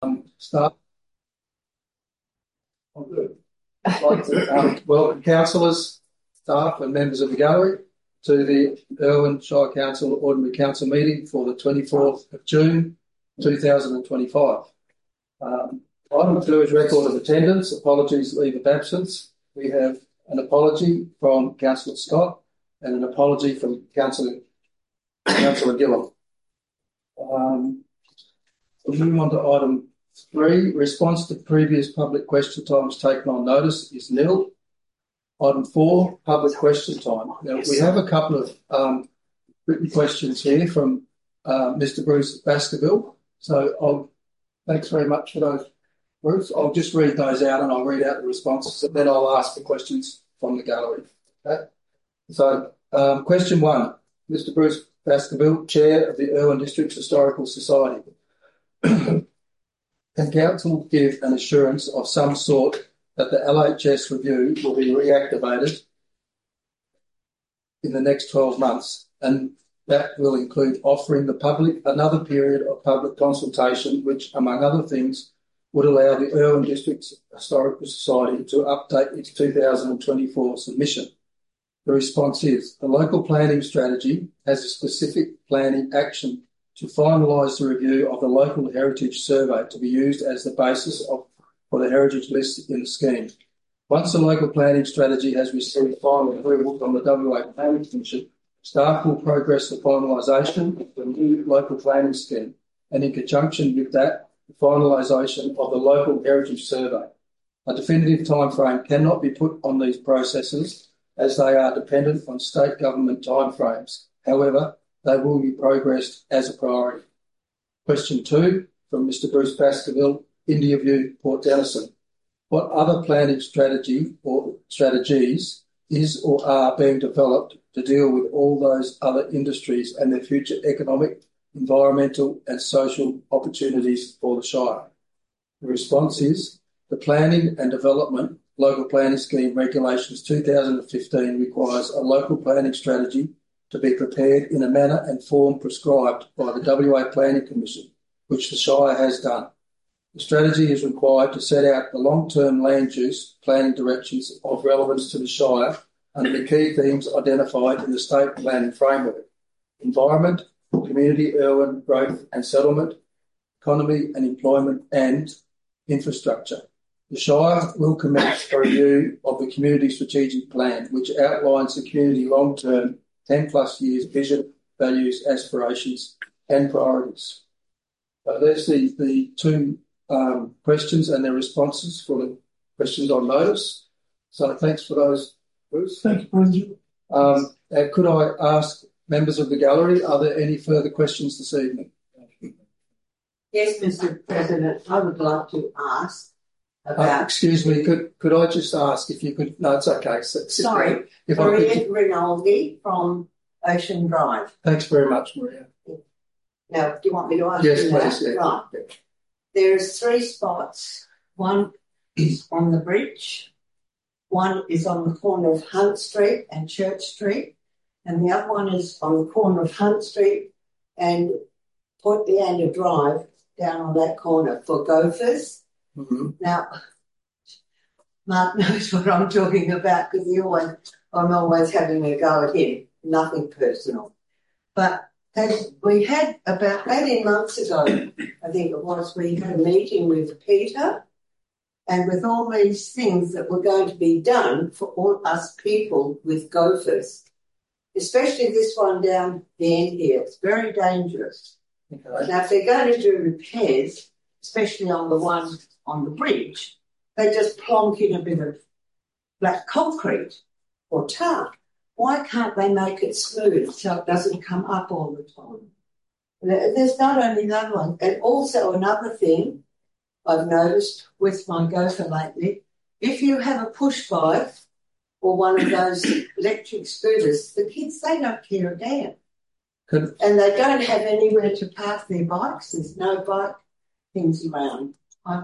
Start. I'm good. I'd like to welcome councillors, staff and members of the gallery to the Irwin Shire Council Ordinary Council meeting for the 24th of June 2025. Item 2 is record of attendance, apologies, leave of absence. We have an apology from Councillor Scott and an apology from Councillor Gillum. We'll move on to item 3. Response to previous public question times taken on notice is nil. Item 4, public question time. Now, we have a couple of written questions here from Mr. Bruce Baskerville. So thanks very much for those, Bruce. I'll just read those out and I'll read out the responses and then I'll ask the questions from the gallery. Okay? So question 1, Mr. Bruce Baskerville, Chair of the Irwin District Historical Society. Can Council give an assurance of some sort that the LHS review will be reactivated in the next 12 months, and that will include offering the public another period of public consultation, which, among other things, would allow the Irwin District Historical Society to update its 2024 submission? The response is, the local planning strategy has a specific planning action to finalise the review of the local heritage survey to be used as the basis for the heritage list in the scheme. Once the local planning strategy has received final approval from the WA Planning Commission, staff will progress the finalisation of the new local planning scheme, and in conjunction with that, the finalisation of the local heritage survey. A definitive timeframe cannot be put on these processes as they are dependent on state government timeframes. However, they will be progressed as a priority. Question 2 from Mr. Bruce Baskerville, India View, Port Denison. What other planning strategy or strategies is or are being developed to deal with all those other industries and their future economic, environmental and social opportunities for the Shire? The response is, the Planning and Development Local Planning Scheme Regulations 2015 requires a local planning strategy to be prepared in a manner and form prescribed by the WA Planning Commission, which the Shire has done. The strategy is required to set out the long-term land use planning directions of relevance to the Shire under the key themes identified in the State Planning Framework: environment, community, Irwin, growth and settlement, economy and employment and infrastructure. The Shire will commence a review of the Community Strategic Plan, which outlines the community long-term 10+ years vision, values, aspirations and priorities. There's the two questions and their responses for the questions on notice. So thanks for those, Bruce. Thank you, President. Could I ask members of the gallery, are there any further questions this evening? Yes, Mr. President, I would like to ask about... excuse me, could I just ask if you could... No, it's okay. Sorry, Maria Rinaldi from Ocean Drive. Thanks very much, Maria. Now, do you want me to ask yes, you please, that? Yeah. Right. There's 3 spots. One is on the bridge, one is on the corner of Hunt Street and Church Street, and the other one is on the corner of Hunt Street and Port Leander Drive down on that corner for gophers. Mm-hmm. Now, Mark knows what I'm talking about because I'm always having a go at him, nothing personal. But we had about 18 months ago, I think it was, we had a meeting with Peter, and with all these things that were going to be done for all us people with gophers, especially this one down the end here. It's very dangerous. Okay. Now, if they're going to do repairs, especially on the one on the bridge, they just plonk in a bit of black concrete or tar. Why can't they make it smooth so it doesn't come up all the time? There's not only that one, and also another thing I've noticed with my gopher lately, if you have a push bike or one of those electric scooters, the kids, they don't care a damn. And they don't have anywhere to park their bikes. There's no bike things around.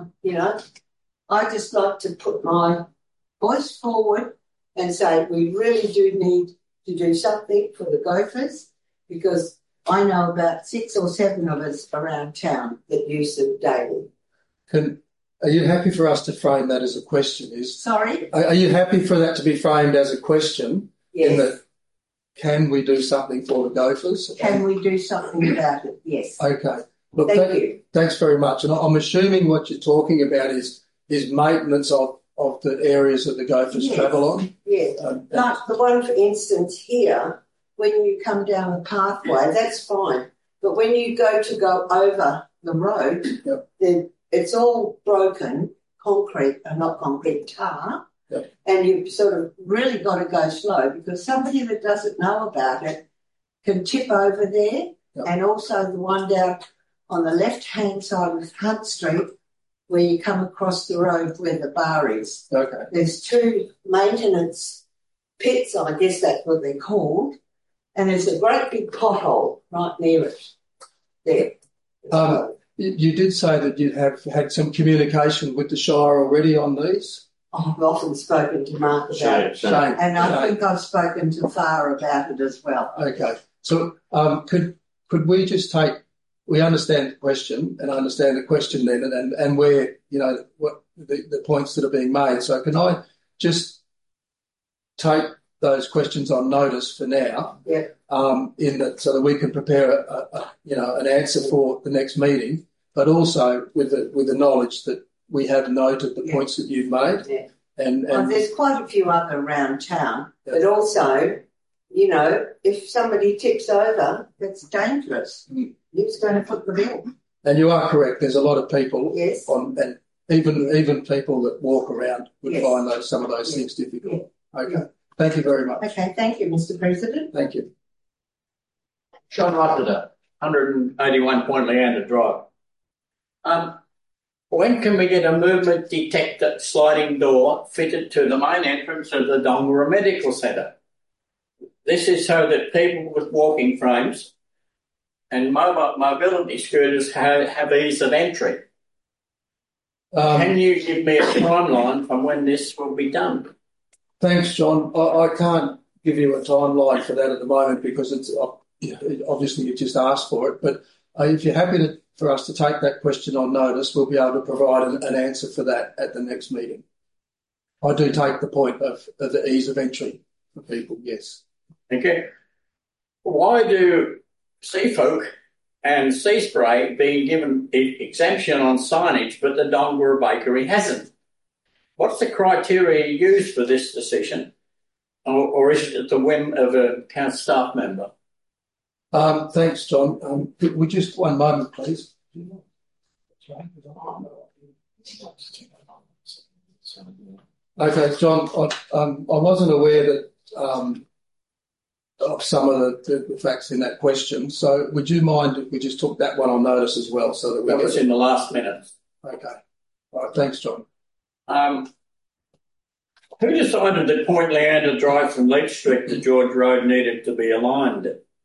I just like to put my voice forward and say we really do need to do something for the gophers, because I know about 6 or 7 of us around town that use them daily. Are you happy for us to frame that as a question? Sorry? Are you happy for that to be framed as a question? Yes. In that, can we do something for the gophers? Can we do something about it? Yes. Okay. Look, Thank you. Thanks very much. And I'm assuming what you're talking about is maintenance of the areas that the gophers travel on. Yes. Like the one, for instance, here, when you come down the pathway, that's fine. But when you go over the road, then it's all broken, tar. Yep. And you've sort of really got to go slow because somebody that doesn't know about it can tip over there. Yep. And also the one down on the left-hand side of Hunt Street where you come across the road where the bar is. Okay. There's two maintenance pits, I guess that's what they're called, and there's a great big pothole right near it there. You did say that you have had some communication with the Shire already on these? I've often spoken to Mark about it, Shane. and I think I've spoken to Farah about it as well. Okay. So could we just take, we understand the question and understand the question then and where, what the points that are being made. So can I just take those questions on notice for now? Yeah. So that we can prepare an answer for the next meeting, but also with the knowledge that we have noted the points that you've made. Yeah. And there's quite a few other around town, but also, if somebody tips over, that's dangerous. Who's going to foot the bill? And you are correct. There's a lot of people Yes. and even people that walk around would Yes. find some of those things difficult. Yeah. Okay. Thank you very much. Okay, thank you, Mr. President. Thank you. John Rotterdam, 181 Point Leander Drive. When can we get a movement detector sliding door fitted to the main entrance of the Dongara Medical Centre? This is so that people with walking frames and mobility scooters have ease of entry. Can you give me a timeline from when this will be done? Thanks, John. I can't give you a timeline for that at the moment because it's obviously you've just asked for it. But if you're happy for us to take that question on notice, we'll be able to provide an answer for that at the next meeting. I do take the point of the ease of entry for people, yes. Okay. Why do Seafolk and Seaspray being given exemption on signage, but the Dongara Bakery hasn't? What's the criteria used for this decision? Or is it at the whim of a council staff member? Thanks, John. We just one moment, please. Okay, John, I wasn't aware that of some of the facts in that question. So would you mind if we just took that one on notice as well? So that was in the last minute. Okay. All right, thanks, John. Who decided that Point Leander Drive from Leach Street to George Road needed to be aligned?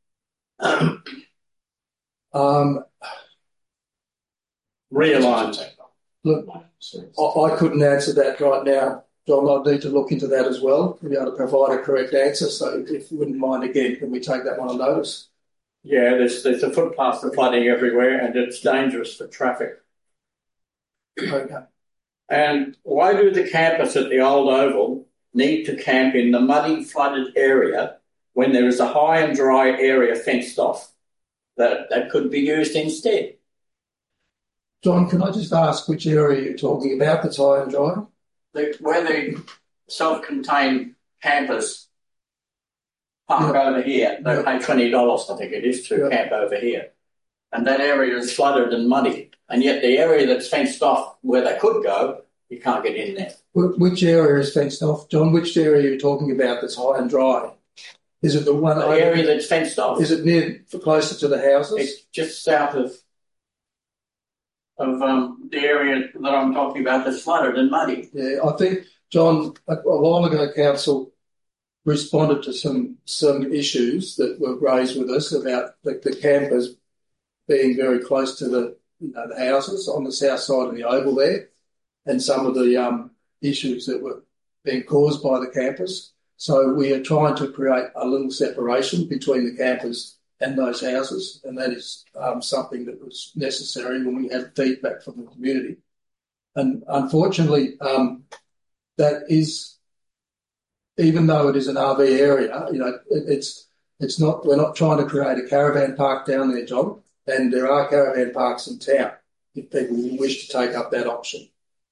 Realigned. Look, I couldn't answer that right now, John. I'd need to look into that as well to be able to provide a correct answer. So if you wouldn't mind again, can we take that one on notice? Yeah, there's a footpath for flooding everywhere and it's dangerous for traffic. Okay. And why do the campers at the Old Oval need to camp in the muddy, flooded area when there is a high and dry area fenced off that could be used instead? John, can I just ask which area you're talking about that's high and dry? Where the self-contained campers park over here. They pay $20, I think it is, to camp over here. And that area is flooded and muddy. And yet the area that's fenced off where they could go, you can't get in there. Which area is fenced off, John? Which area are you talking about that's high and dry? Is it the one... The area that's fenced off. Is it closer to the houses? It's just south of the area that I'm talking about that's flooded and muddy. Yeah, I think, John, a while ago, Council responded to some issues that were raised with us about the campers being very close to the houses on the south side of the Oval there, and some of the issues that were being caused by the campers. So we are trying to create a little separation between the campers and those houses, and that is something that was necessary when we had feedback from the community. And unfortunately, that is, even though it is an RV area, it's not, we're not trying to create a caravan park down there, John, and there are caravan parks in town if people wish to take up that option.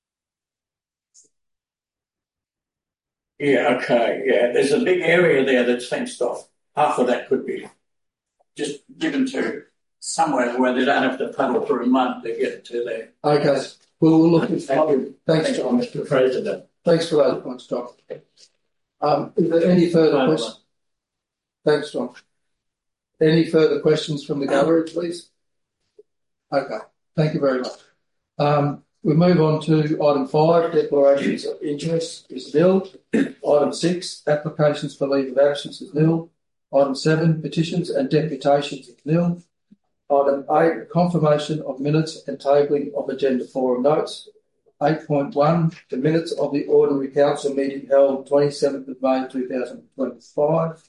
Yeah, okay, yeah. There's a big area there that's fenced off. Half of that could be just given to somewhere where they don't have to paddle through mud to get to there. Okay, we'll look at that. Thanks, John. Mr. President. Thanks for those points, John. Is there any further questions? Thanks, John. Any further questions from the gallery, please? Okay, thank you very much. We move on to item 5, declarations of interest is nil. Item 6, applications for leave of absence is nil. Item 7, petitions and deputations is nil. Item 8, confirmation of minutes and tabling of agenda forum notes. 8.1, the minutes of the ordinary council meeting held 27th of May 2025.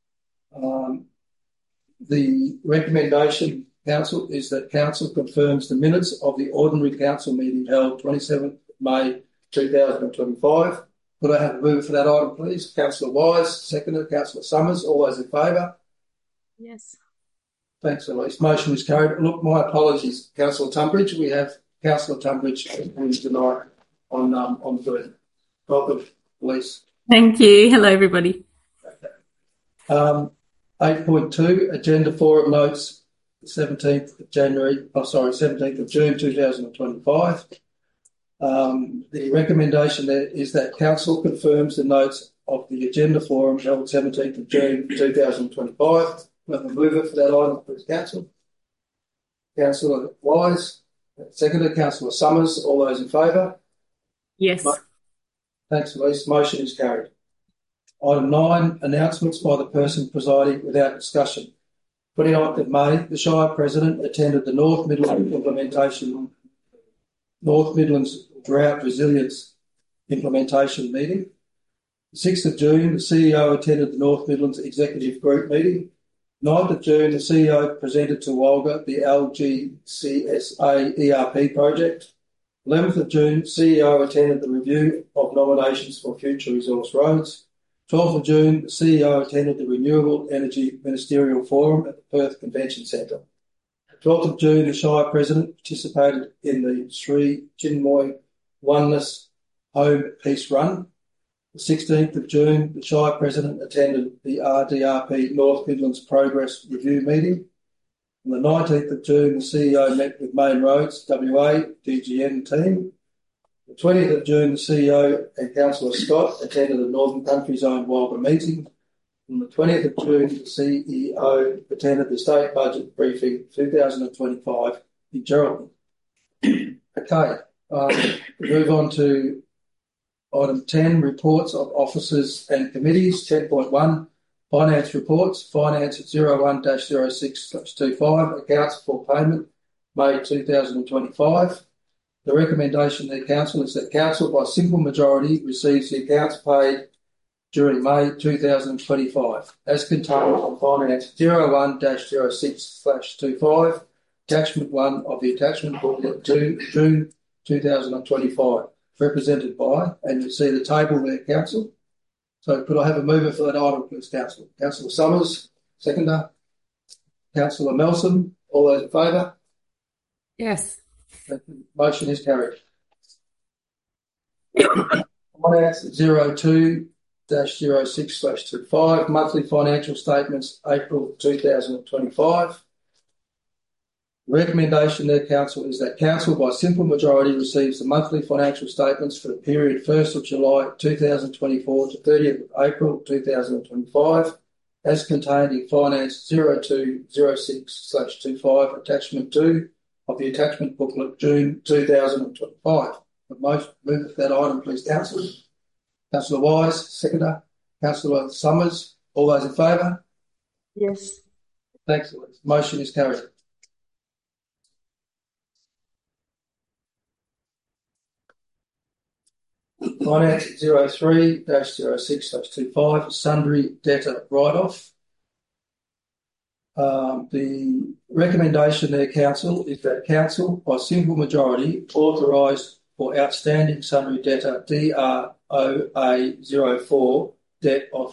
The recommendation, council, is that council confirms the minutes of the ordinary council meeting held 27th May 2025. Could I have a mover for that item, please? Councillor Wise, seconder. Councillor Summers, all those in favour? Yes. Thanks, Elise. Motion is carried. Look, my apologies, Councillor Tunbridge. We have Councillor Tunbridge tonight on the board. Welcome, Elise. Thank you. Hello, everybody. 8.2, agenda forum notes, 17th of June 2025. The recommendation there is that council confirms the notes of the agenda forum held 17th of June 2025. Let me move it for that item, please, council. Councillor Wise, seconder. Councillor Summers, all those in favour? Yes. Thanks, Elise. Motion is carried. Item 9, announcements by the person presiding without discussion. 29th of May, the Shire President attended the North Midlands Drought Resilience Implementation Meeting. 6th of June, the CEO attended the North Midlands Executive Group meeting. 9th of June, the CEO presented to Walga the LGCSA ERP project. 11th of June, CEO attended the review of nominations for future resource roads. 12th of June, the CEO attended the Renewable Energy Ministerial Forum at the Perth Convention Centre. 12th of June, the Shire President participated in the Sri Chinmoy Oneness Home Peace Run. The 16th of June, the Shire President attended the RDRP North Midlands Progress Review meeting. On the 19th of June, the CEO met with Main Roads WA DGN team. The 20th of June, the CEO and Councillor Scott attended the Northern Country Zone Walga meeting. On the 20th of June, the CEO attended the State Budget Briefing 2025 in Geraldton. Okay, move on to item 10, reports of officers and committees. 10.1, finance reports. Finance 01-06/25, accounts for payment, May 2025. The recommendation of the council is that council, by simple majority, receives the accounts paid during May 2025, as contained on Finance 01-06/25, Attachment 1 of the attachment booklet to June 2025, represented by, and you see the table there, council. So could I have a mover for that item, please, council? Councillor Summers, seconder. Councillor Melson, all those in favour? Yes. Motion is carried. Finance 02-06/25, monthly financial statements, April 2025. The recommendation there, council, is that council, by simple majority, receives the monthly financial statements for the period 1st of July 2024 to 30th of April 2025, as contained in Finance 02-06/25, Attachment 2 of the attachment booklet, June 2025. Move for that item, please, council. Councillor Wise, seconder. Councillor Summers, all those in favour? Yes. Thanks, Louise. Motion is carried. Finance 03-06/25, sundry debtor write-off. The recommendation there, council, is that council, by simple majority, authorise for outstanding sundry debtor DROA04 debt of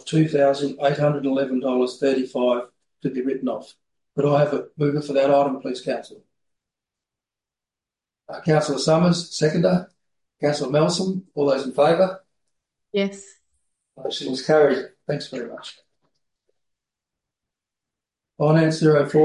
$2,811.35 to be written off. Could I have a mover for that item, please, Councillor? Councillor Summers, seconder. Councillor Melson, all those in favour? Yes. Motion is carried. Thanks very much. Finance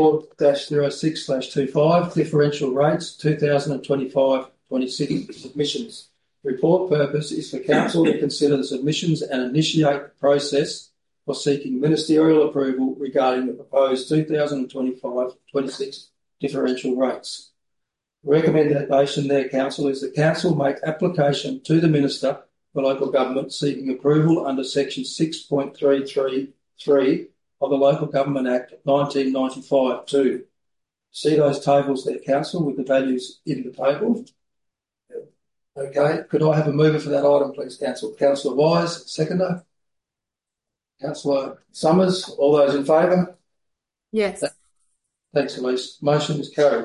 04-06/25, differential rates, 2025-26 submissions. Report purpose is for Council to consider the submissions and initiate the process for seeking ministerial approval regarding the proposed 2025-26 differential rates. The recommendation there, Council, is that Council make application to the Minister for Local Government seeking approval under Section 6.333 of the Local Government Act 1995 to see those tables there, Council, with the values in the table. Okay, could I have a mover for that item, please, Council? Councillor Wise, seconder. Councillor Summers, all those in favour? Yes. Thanks, Elise. Motion is carried.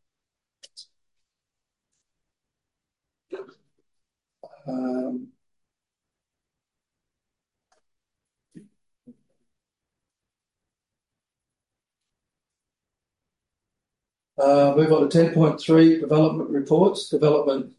Move on to 10.3, development reports. Development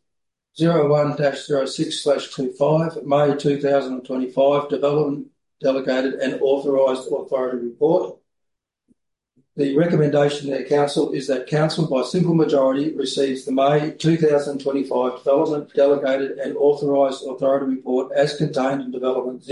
01-06/25, May 2025, development delegated and authorised authority report. The recommendation there, Council, is that Council, by simple majority, receives the May 2025 development delegated and authorised authority report as contained in development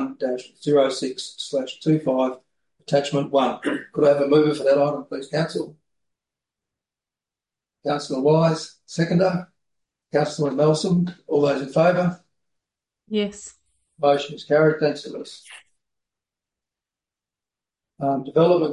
01-06/25, attachment 1. Could I have a mover for that item, please, Council? Councillor Wise, seconder. Councillor Nelson, all those in favour? Yes. Motion is carried. Thanks, Elise. Development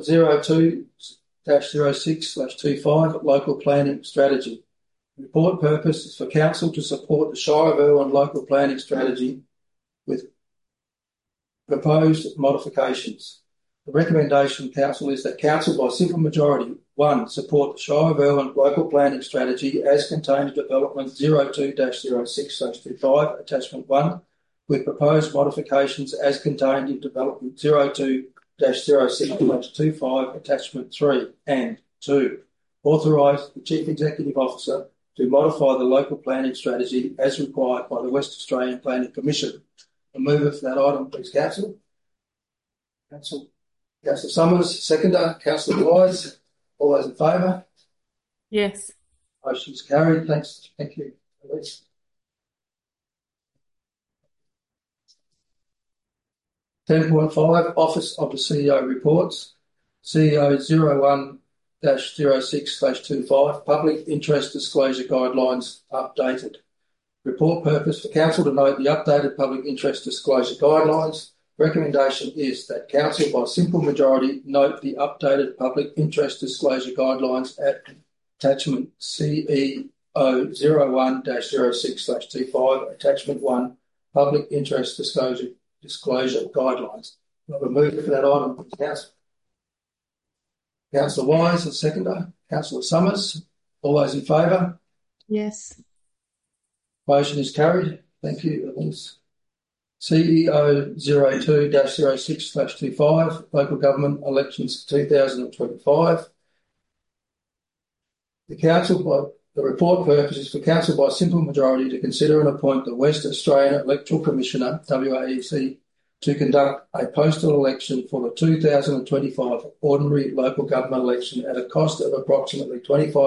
02-06/25, local planning strategy. Report purpose is for Council to support the Shire of Irwin local planning strategy with proposed modifications. The recommendation, Council, is that Council, by simple majority, 1, support the Shire of Irwin local planning strategy as contained in development 02-06/25, attachment 1, with proposed modifications as contained in development 02-06/25, attachment 3, and 2, authorise the Chief Executive Officer to modify the local planning strategy as required by the West Australian Planning Commission. A mover for that item, please, Council. Councillor Summers, seconder. Councillor Wise, all those in favour? Yes. Motion's carried. Thanks. Thank you, Elise. Office of the CEO reports. CEO 01-06/25, public interest disclosure guidelines updated. Report purpose for Council to note the updated public interest disclosure guidelines. Recommendation is that Council, by simple majority, note the updated public interest disclosure guidelines at attachment CEO 01-06/25, attachment 1, public interest disclosure guidelines. I'll remove for that item, Council. Councillor Wise, the seconder. Councillor Summers, all those in favour? Yes. Motion is carried. Thank you, Elise. CEO 02-06/25, local government elections 2025. The report purpose is for Council, by simple majority, to consider and appoint the West Australian Electoral Commissioner, WAEC, to conduct a postal election for the 2025 ordinary local government election at a cost of approximately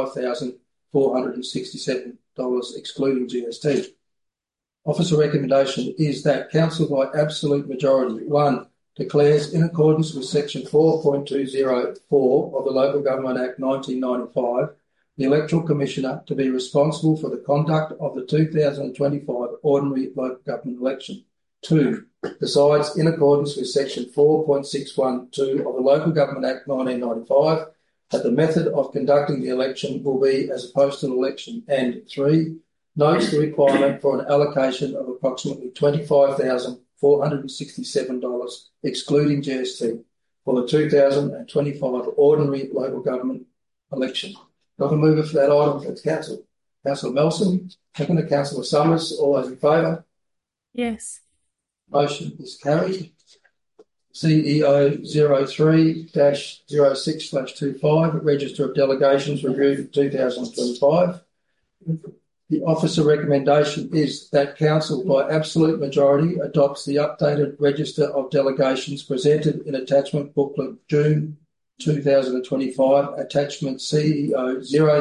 $25,467, excluding GST. Officer recommendation is that Council, by absolute majority, 1, declares in accordance with Section 4.204 of the Local Government Act 1995, the Electoral Commissioner to be responsible for the conduct of the 2025 ordinary local government election. 2, decides in accordance with Section 4.612 of the Local Government Act 1995 that the method of conducting the election will be as a postal election. And 3, notes the requirement for an allocation of approximately $25,467, excluding GST, for the 2025 ordinary local government election. Got a mover for that item, please, Council. Councillor Melson, seconded. Councillor Summers, all those in favour? Yes. Motion is carried. CEO 03-06/25, Register of Delegations Review 2025. The officer recommendation is that Council, by absolute majority, adopts the updated Register of Delegations presented in Attachment Booklet June 2025, Attachment CEO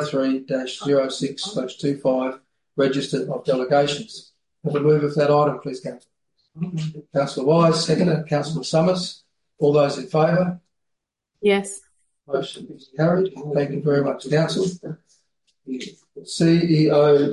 03-06/25, Register of Delegations. Have a move of that item, please, Council. Councillor Wise, seconded. Councillor Summers, all those in favour? Yes. Motion is carried. Thank you very much, Council. CEO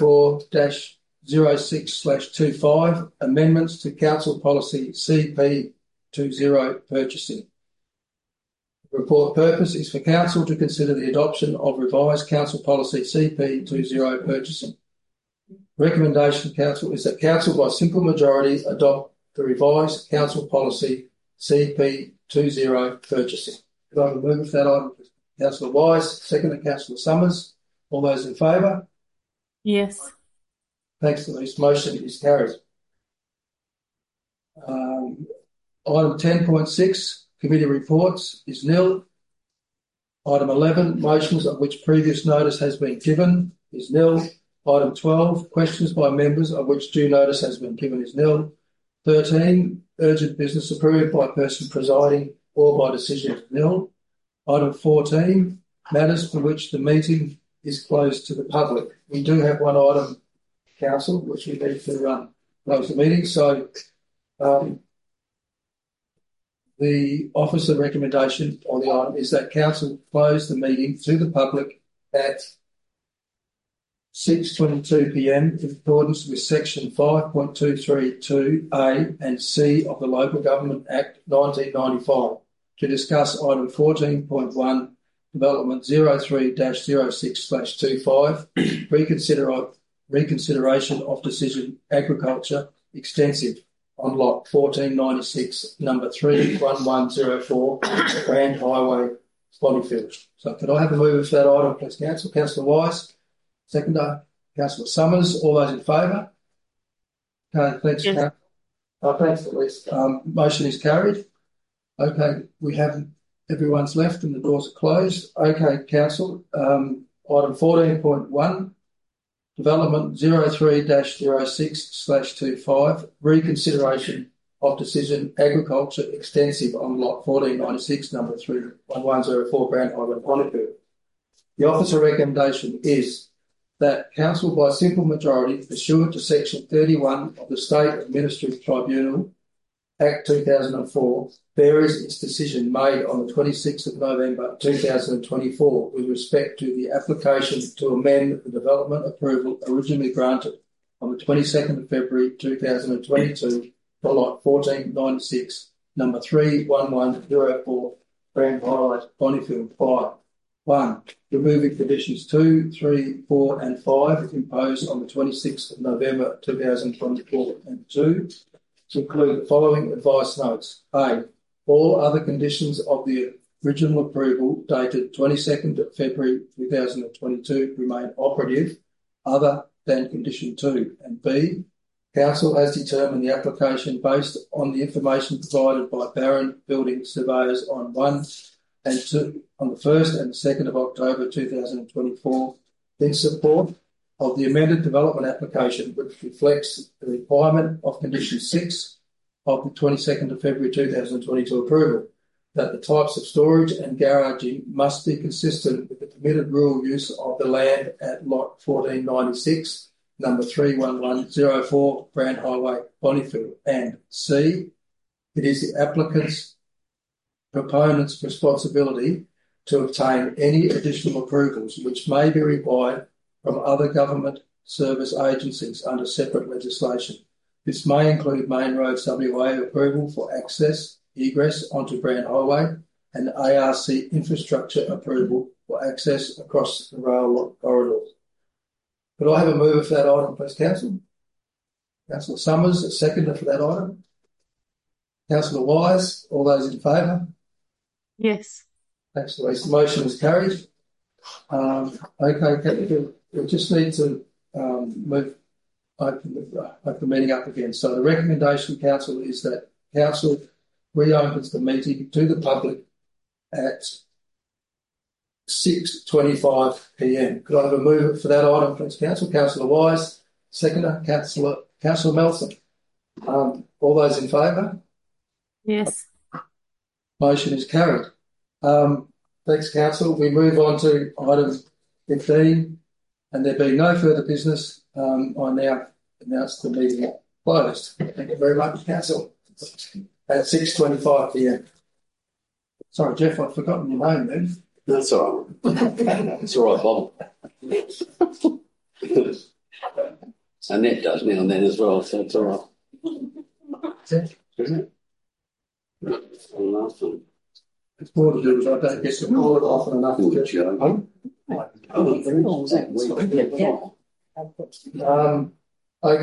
04-06/25, Amendments to Council Policy CP20 Purchasing. The report purpose is for Council to consider the adoption of revised Council Policy CP20 Purchasing. Recommendation, Council, is that Council, by simple majority, adopt the revised Council Policy CP20 Purchasing. Could I move that item? Councillor Wise, seconded. Councillor Summers, all those in favour? Yes. Thanks to this. Motion is carried. Item 10.6, Committee Reports, is nil. Item 11, Motions of which previous notice has been given, is nil. Item 12, Questions by members of which due notice has been given, is nil. 13, Urgent business approved by person presiding or by decision, is nil. Item 14, Matters for which the meeting is closed to the public. We do have one item, Council, which we need to close the meeting. So the officer recommendation on the item is that Council close the meeting to the public at 6:22 p.m. in accordance with Section 5.232A and C of the Local Government Act 1995 to discuss item 14.1, Development 03-06/25, reconsideration of decision Agriculture Extensive on lot 1496, number 31104, Grand Highway, Bonneyfield. So could I have a move for that item, please, Council? Councillor Wise, seconder. Councillor Summers, all those in favour? Okay, thanks, Yes. Thanks, at least. Motion is carried. Okay, we have everyone's left and the doors are closed. Okay, Council, item 14.1, Development 03-06/25, reconsideration of decision Agriculture Extensive on lot 1496, number 31104, Grand Highway, Bonneyfield. The officer recommendation is that Council, by simple majority, pursuant to Section 31 of the State Administrative Tribunal Act 2004, varies its decision made on the 26th of November 2024 with respect to the application to amend the development approval originally granted on the 22nd of February 2022 for lot 1496, number 31104, Grand Highway, Bonneyfield, 5. 1. Removing conditions 2, 3, 4 and 5 imposed on the 26th of November 2024 and 2. To include the following advice notes. A. All other conditions of the original approval dated 22nd of February 2022 remain operative other than condition 2. And B. Council has determined the application based on the information provided by Barron Building Surveyors on 1 and 2 on the 1st and 2nd of October 2024 in support of the amended development application, which reflects the requirement of condition 6 of the 22nd of February 2022 approval, that the types of storage and garaging must be consistent with the permitted rural use of the land at lot 1496, number 31104, Grand Highway, Bonneyfield. And C, it is the applicant's proponent's responsibility to obtain any additional approvals which may be required from other government service agencies under separate legislation. This may include Main Roads WA approval for access, egress onto Grand Highway and ARC infrastructure approval for access across the rail corridors. Could I have a mover for that item, please, Council? Councillor Summers, a seconder for that item. Councillor Wise, all those in favour? Yes. Thanks, Louise. The motion is carried. Okay, we just need to open the meeting up again. So the recommendation, council, is that council reopens the meeting to the public at 6:25 p.m. Could I have a mover for that item, please, council? Councillor Wise, seconder, Councillor Melson. All those in favour? Yes. Motion is carried. Thanks, council. We move on to item 15, and there being no further business, I now announce the meeting closed. Thank you very much, council. At 6:25 p.m. Sorry, Jeff, I've forgotten your name then. That's all right. It's all right, Bob. Annette does now and then as well, so it's all right. Isn't it? That's the last one. It's more to do with I don't get to call it often enough. Good job.